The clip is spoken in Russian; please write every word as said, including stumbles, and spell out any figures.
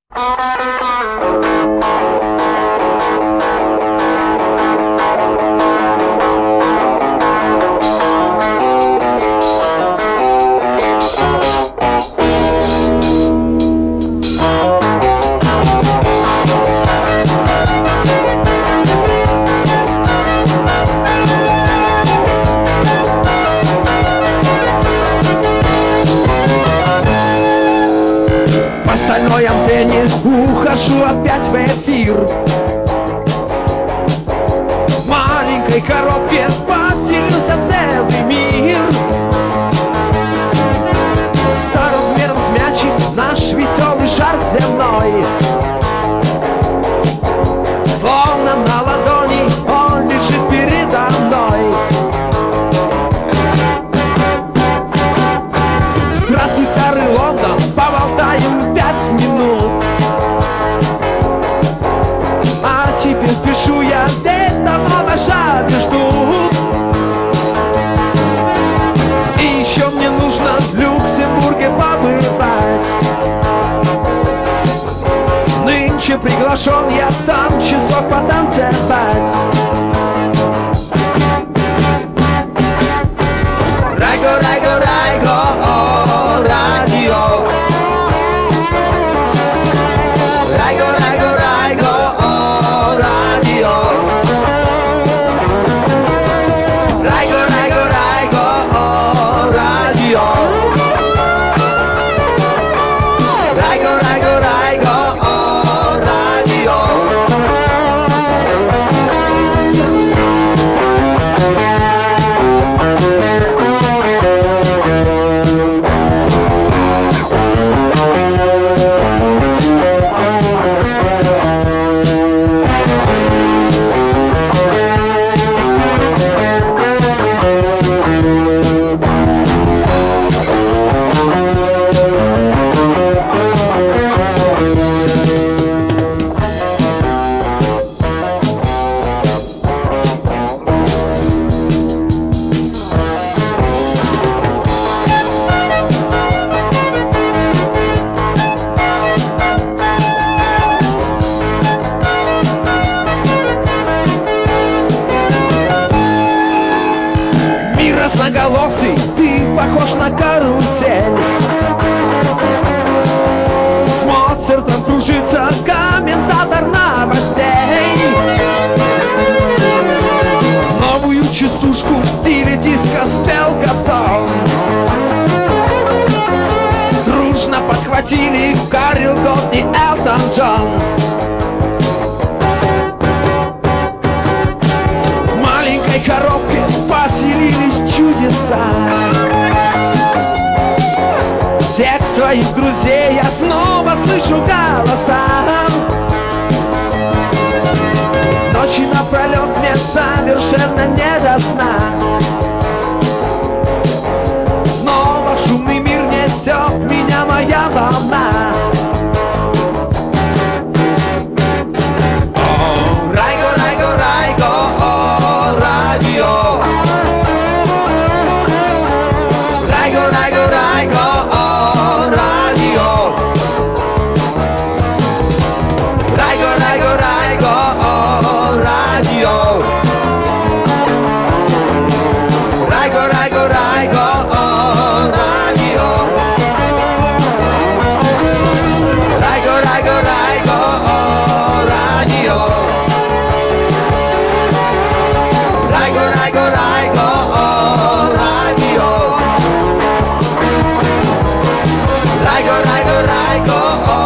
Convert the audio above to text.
Стальной антенне ухожу опять в эфир. В маленькой коробке поселился целый мир. Соразмером с мячик наш веселый шар земной. Словно на ладони он лежит передо мной. Здравствуй, старый Лондон, поболтаем пять минут. А теперь спешу я, ведь давно на шаге ждут. И еще мне нужно в Люксембурге побывать. Нынче приглашен я там часок потанцевать. Райго, райго, райго, о, радио. Райго, райго, райго, о, радио. Райго, райго, райго, о, радио. Райго, райго, райго, о, радио. Разноголосый, ты похож на карусель. С Моцартом кружится комментатор новостей. Новую частушку в стиле диско спел Кобзон. Дружно подхватили Карл Готт и Элтон Джон. В маленькой коробке поселились чудеса. Всех своих друзей я снова слышу голоса. Ночи напролет мне совершенно не до сна. Снова в шумный мир несет меня моя волна. О, райго, райго, райго, о, радио. Raigo, raigo, raigo, oh, radio. Raigo, raigo, raigo, oh, radio. Raigo, raigo, raigo, oh, radio. Raigo, raigo, raigo, oh, radio. Raigo, raigo, raigo, oh, radio. Raigo, raigo, raigo, oh.